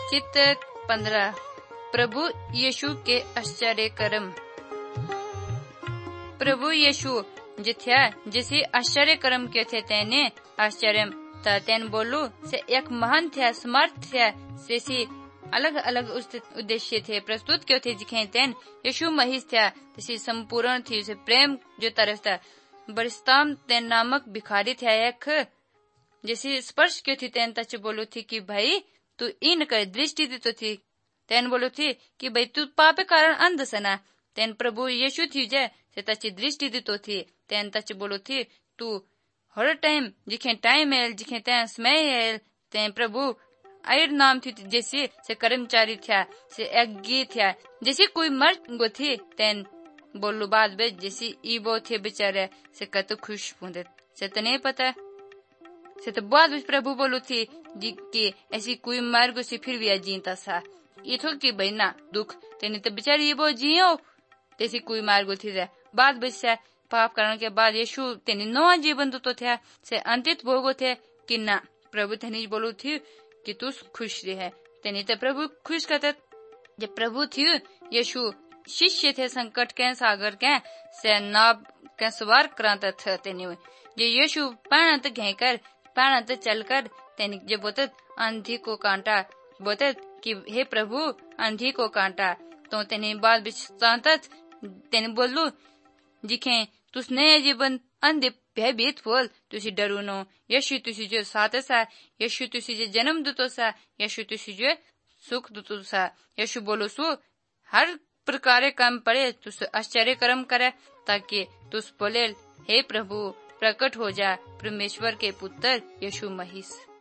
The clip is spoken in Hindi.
चित्र 15 प्रभु यीशु के आश्चर्य कर्म। प्रभु यीशु जिथ्या जिसी आश्चर्य कर्म के थे तेने आश्चर्य तेन बोलू से एक महान थे समर्थ थे से अलग अलग उद्देश्य थे प्रस्तुत क्यों थे जिखे तेन यीशु महिष था तसी संपूर्ण थी उसे प्रेम जो तरस था बरिस्ताम तेन नामक भिखारी थे एक जैसी स्पर्श क्यों थी तेन तच बोलू थी कि भाई तू इन कर दृष्टि दी तो थी तेन बोलो थी कि भाई तू पापे कारण अंध सना तेन प्रभु यीशु थी जे से तची दृष्टि दी तो थी तेन तच बोलो थी तू हर टाइम जिखे टाइम एल जिखे तेन समय एल तेन प्रभु आयर नाम थी जैसी से कर्मचारी था से एक गी था जैसी कोई मर गो थी तेन बोलू बाद बे जैसी ईबो थे बेचारे से कत खुश होंदे से तो नहीं पता से तो बाद में प्रभु बोलू थी जी कि ऐसी कोई मर गो से फिर भी जीता सा ये थो कि भाई ना दुख तेनी तो बेचारी ये बो जियो तैसी कोई मार गो थी बाद बच्चा पाप करने के बाद यीशु तेनी नवा जीवन तो थे से अंतित भोगो थे कि ना प्रभु तेनी बोलू थी कि तू खुश रहे तेनी तो प्रभु खुश करते जब प्रभु थी यीशु शिष्य थे संकट के सागर के से नाव के सवार कराता था तेनी ये यीशु पान घेकर पान चलकर तेनी जब बोते अंधी को कांटा बोते कि हे प्रभु अंधी को कांटा तो तेनी बाद बिचांतत तेनी बोलू जिखे तुसने जीवन अंधे भयभीत बोल तुसी डरू नो यीशु तुसी जो साथ सा यीशु तुसी जो जन्म दुतो सा यीशु तुसी जो सुख दुतो सा यीशु बोलो सु हर प्रकार काम पड़े तुस आश्चर्य कर्म करे ताकि तुस बोले हे प्रभु प्रकट हो जा परमेश्वर के पुत्र यीशु मसीह।